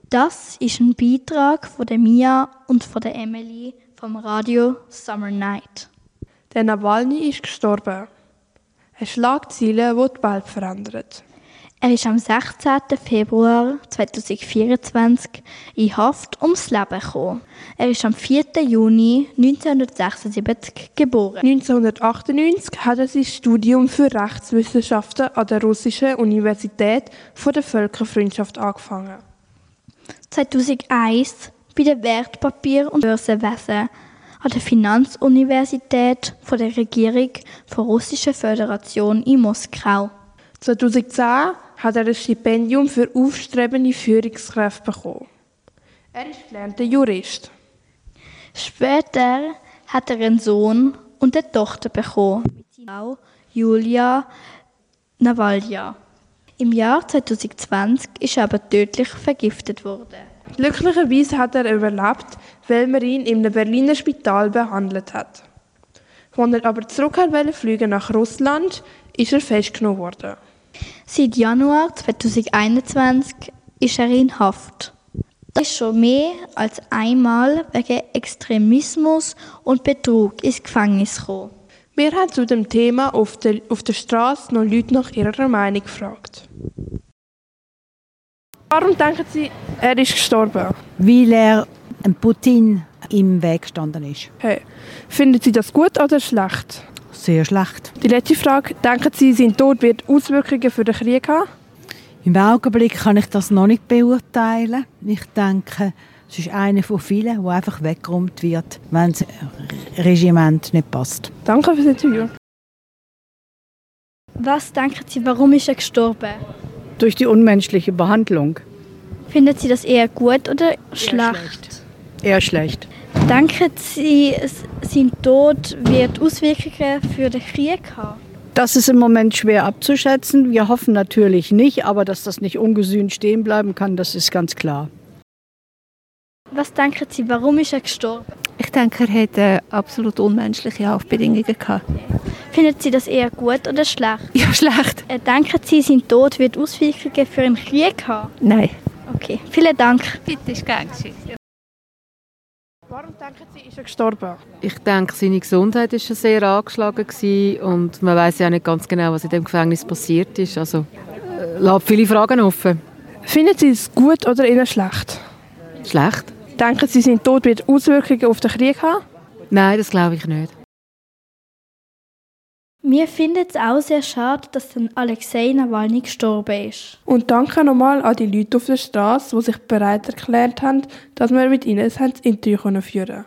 Das ist ein Beitrag von der Mia und von der Emily vom Radio Summer Night. Der Nawalny ist gestorben. Eine Schlagzeile, die die Welt verändert. Er ist am 16. Februar 2024 in Haft ums Leben gekommen. Er ist am 4. Juni 1976 geboren. 1998 hat er sein Studium für Rechtswissenschaften an der Russischen Universität von der Völkerfreundschaft angefangen. 2001 bei der Wertpapier- und Börsenwesen an der Finanzuniversität von der Regierung der Russischen Föderation in Moskau. 2010 hat er ein Stipendium für aufstrebende Führungskräfte bekommen. Er ist gelernter Jurist. Später hat er einen Sohn und eine Tochter bekommen, mit seiner Frau Julia Nawalja. Im Jahr 2020 ist er aber tödlich vergiftet worden. Glücklicherweise hat er überlebt, weil man ihn in einem Berliner Spital behandelt hat. Als er aber zurück fliegen nach Russland, ist er festgenommen worden. Seit Januar 2021 ist er in Haft. Er ist schon mehr als einmal wegen Extremismus und Betrug ins Gefängnis gekommen. Wir haben zu dem Thema auf der Straße noch Leute nach ihrer Meinung gefragt. Warum denken Sie, er ist gestorben? Weil er Putin im Weg gestanden ist. Hey, finden Sie das gut oder schlecht? Sehr schlecht. Die letzte Frage. Denken Sie, sein Tod wird Auswirkungen für den Krieg haben? Im Augenblick kann ich das noch nicht beurteilen. Ich denke, es ist einer von vielen, der einfach weggeräumt wird, wenn das Regiment nicht passt. Danke für das Interview. Was denken Sie, warum ist er gestorben? Durch die unmenschliche Behandlung. Finden Sie das eher gut oder schlecht? Eher schlecht. Denken Sie, sein Tod wird Auswirkungen für den Krieg haben? Das ist im Moment schwer abzuschätzen. Wir hoffen natürlich nicht, aber dass das nicht ungesühnt stehen bleiben kann, das ist ganz klar. Was denken Sie, warum ist er gestorben? Ich denke, er hatte absolut unmenschliche Haftbedingungen gehabt. Finden Sie das eher gut oder schlecht? Ja, schlecht. Denken Sie, sein Tod wird Auswirkungen für den Krieg haben? Nein. Okay, vielen Dank. Bitte, ist gern geschehen. Warum denken Sie, ist er gestorben? Ich denke, seine Gesundheit war schon sehr angeschlagen und man weiß ja nicht ganz genau, was in dem Gefängnis passiert ist. Also lässt viele Fragen offen. Finden Sie es gut oder eher schlecht? Schlecht? Denken Sie, sein Tod wird Auswirkungen auf den Krieg haben? Nein, das glaube ich nicht. Wir finden es auch sehr schade, dass dann Alexei Nawalny gestorben ist. Und danke nochmal an die Leute auf der Straße, die sich bereit erklärt haben, dass wir mit ihnen ein Interview führen können.